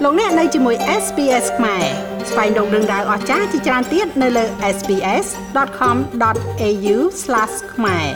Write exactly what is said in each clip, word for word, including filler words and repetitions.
លោកអ្នកនៅជាមួយ เอส บี เอส ខ្មែរស្វែងរកដឹងដៅអស្ចារ្យជាច្រើនទៀតនៅលើ เอส บี เอส ដត com ដត เอ ยู ស្លាស ខ្មែរ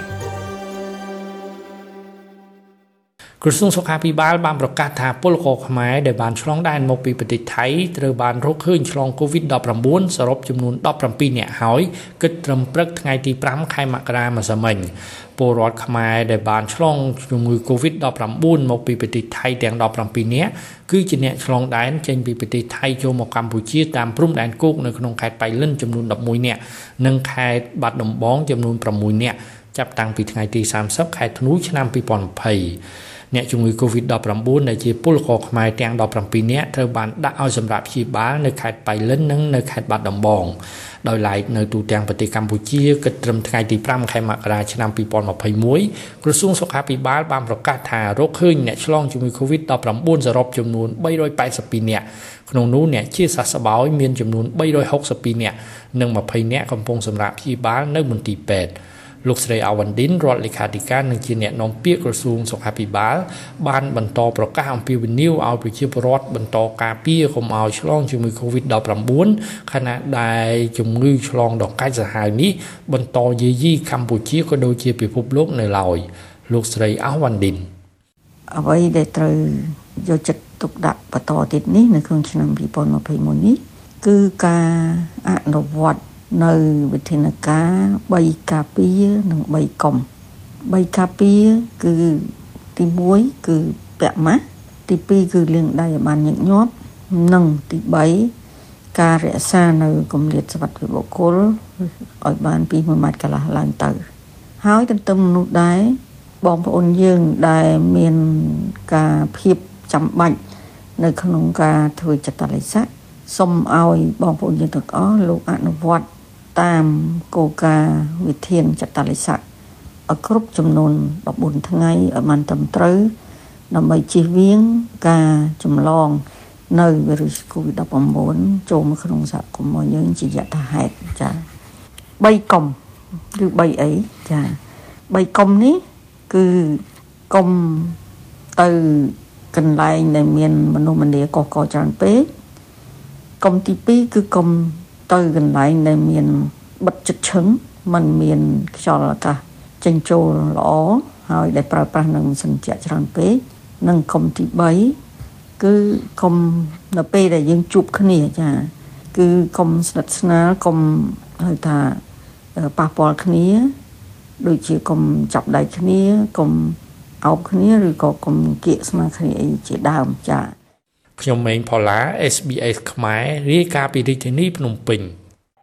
ក្រសួងសុខាភិបាលបានប្រកាសថាពលករខ្មែរដែលបានឆ្លងដែនមកពីប្រទេសថៃត្រូវបានរកឃើញឆ្លង កូវីដ ដប់ប្រាំបួន សរុបចំនួនដប់ប្រាំពីរនាក់ហើយគិតត្រឹមព្រឹកថ្ងៃទីប្រាំខែមករាម្សិលមិញពលរដ្ឋខ្មែរដែលបានឆ្លងជំងឺ កូវីដ ដប់ប្រាំបួន មកពីប្រទេសថៃទាំងដប់ប្រាំពីរនាក់គឺជាអ្នកឆ្លងដែនចេញពីប្រទេសថៃចូលមកកម្ពុជាតាមព្រំដែនគោកនៅក្នុងខេត្តប៉ៃលិនចំនួនដប់មួយនាក់និងខេត្តបាត់ដំបងចំនួនប្រាំមួយនាក់ចាប់តាំងពីថ្ងៃទីសាមសិបខែធ្នូឆ្នាំពីរពាន់ยี่สิบអ្នកជំងឺ កូវីដ ដប់ប្រាំបួន ដែលជាពលករខ្មែរទាំងដប់ប្រាំពីរនាក់ត្រូវបានដាក់ឲ្យសម្រាប់ព្យាបាលនៅខេត្តប៉ៃលិននិងនៅខេត្តបាត់ដំបងដោយឡែកនៅទូទាំងប្រទេសកម្ពុជាគិតត្រឹមថ្ងៃទីប្រាំខែមករាឆ្នាំពីរពាន់ยี่สิบเอ็ดក្រសួងសុខាភិបាលបានប្រកាសថារកឃើញអ្នកឆ្លងជំងឺ កូវីដ ដប់ប្រាំបួន សរុបចំនួនបីរយប៉ែតសិបពីរនាក់ក្នុងនោះអ្នកជាសះស្បើយមានចំនួនបីរយហុកសិបពីរនាក់និងยี่สิบនាក់កំពុងសម្រាប់ព្យាបាលនៅមន្ទីរពេទ្យលោកស្រីអាវ៉ាន់ឌិនរដ្ឋលេខាធិការនិងជាអ្នកនាំពាក្យក្រសួងសុខាភិបាលបានបន្តប្រកាសអំពីវិនិយោគឲ្យប្រជាពលរដ្ឋបន្តការពារកុំឲ្យឆ្លងជំងឺ កូវីដ ដប់ប្រាំបួន ខណៈដែលជំងឺឆ្លងដង្កាច់សាហាវនេះបន្តយាយីកម្ពុជាក៏ដូចជាពិភពលោកនៅឡើយលោកស្រីអាវ៉ាន់ឌិនអ្វីដែលត្រូវយកចិត្តទុកដាក់បន្តទៀតនេះនៅក្នុងឆ្នាំពីរពាន់ยี่สิบเอ็ดនេះគឺការអនុវត្តនៅវិធានការបីការពារនិងបីកុំបីការពារគឺទីមួយគឺពាក់ម៉ាស់ទីពីរគឺលាងដៃឲ្យបានញឹកញាប់និងទីបីការរក្សានៅគម្លាតសុវត្ថិភាពបុគ្គលឲ្យបានពីមួយម៉ែត្រកន្លះឡើងទៅហើយទន្ទឹមនោះដែរបងប្អូនយើងដែលមានការភាពចាំបាច់នៅក្នុងការធ្វើចតរិស័កសូមឲ្យបងប្អូនយើងទាំងអស់លោកអនុវត្តតាមគោលការណ៍វិធានចតរិស័កឲ្យគ្រប់ចំនួនដប់បួនថ្ងៃឲ្យបានត្រឹមត្រូវដើម្បីជៀសវាងការចម្លងនៅវីរុស កូវីដ ដប់ប្រាំបួន ចូលមកក្នុងសហគមន៍របស់យើងជាយថាហេតុចា៎បីកុំឬបីអីចា៎បីកុំនេះគឺកុំទៅកន្លែងដែលមានមនុស្សម្នាកកកច្រើនពេកកុំទីពីរគឺកុំទៅកន្លែងដែលមានបិទជិតឈឹងมันមានខ្យល់អាកាសចេញចូលល្អហើយដែលប្រើប្រាស់នឹងម៉ាស៊ីនជាក់ច្រើនពេកនិងកុំទីបីគឺកុំនៅពេលដែលយើងជួបគ្នាចាគឺកុំស្និទ្ធស្នាលកុំហៅថាប៉ះពាល់គ្នាដូចជាកុំចាប់ដៃគ្នាកុំអោបគ្នាឬក៏កុំគៀកស្មាគ្នាអីជាដើមចាខ្ញុំម៉េងផល្លា เอส บี เอส ខ្មែររាយការណ៍ពីរាជធានីភ្នំពេញ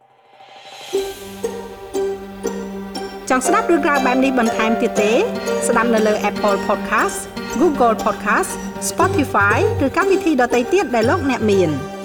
ចង់ស្ដាប់រឿងរ៉ាវបែបនេះបន្ថែមទៀតទេស្ដាប់នៅលើ Apple Podcast Google Podcast Spotify ឬកម្មវិធីដទៃទៀតដែលលោកអ្នកមាន